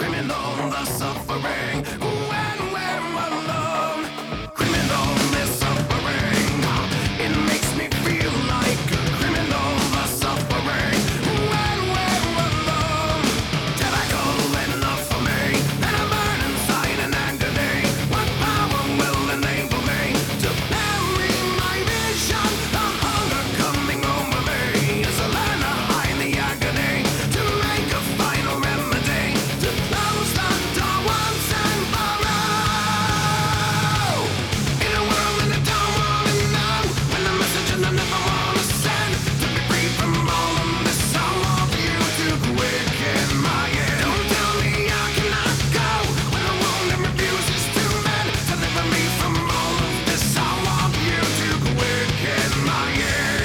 criminal, the suffering. When we're alone, criminal, the suffering. It makes me feel like a criminal, the suffering. When we're alone, tobacco enough for me, and I burn inside an agony. What power will enable me to bury my vision? The hunger coming over me is a learn to hide the agony, to make a final remedy, to close the door once and for all. In a world that I don't wanna know, when the message and I never wanna send, to be free from all of this, I want you to quicken my end. Don't tell me I cannot go, when the wound and refuses to mend, deliver me from all of this, I want you to quicken my end.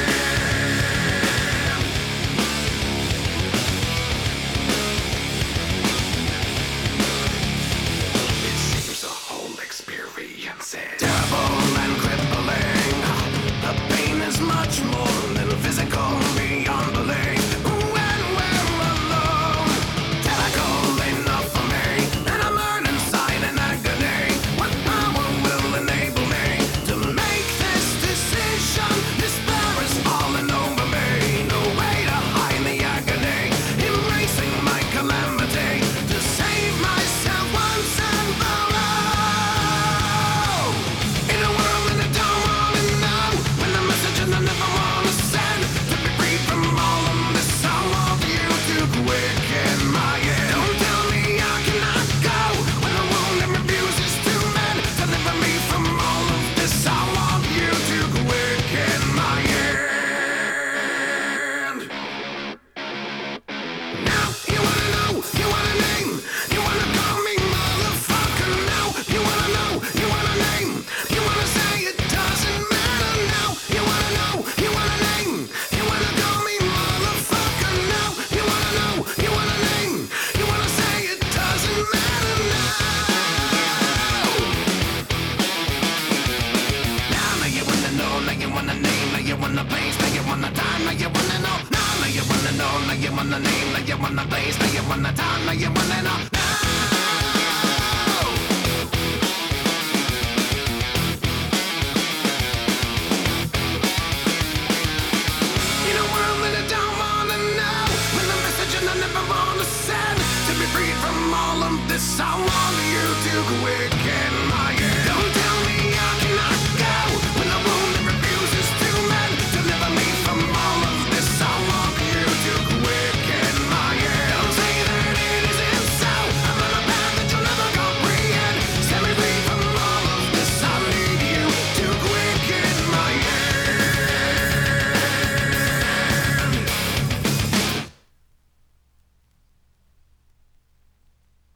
It seems the whole experience is terrible and crippling. The pain is much more than physical, beyond belief. When we're alone, tobacco enough for me, and I learn inside an agony. What power will enable me to make this decision? Despair is falling over me, no way to hide the agony, embracing my calamity, to save myself once and for all. In a world that I don't wanna know, when the message and I never wanna send, to be free from all of this, I want you to quicken my end. Don't tell me I cannot go, when the wound and refuses to mend, deliver me from all of this, I want you to quicken my end. Now you wanna know, you wanna name, you wanna call me motherfucker. Now you wanna know, you wanna name, you wanna say it doesn't matter. Now you wanna know, you wanna name, you wanna call me motherfucker. Now you wanna know, you wanna name, you wanna say it doesn't matter. Now you wanna know, now you wanna name, now you wanna place, now you wanna time, now you wanna know. Now you wanna know, now you wanna name, now you wanna place, now you wanna time, now you wanna know. In a world that I don't wanna know, when the message and I never wanna send, to be free from all of this, I want you to quicken my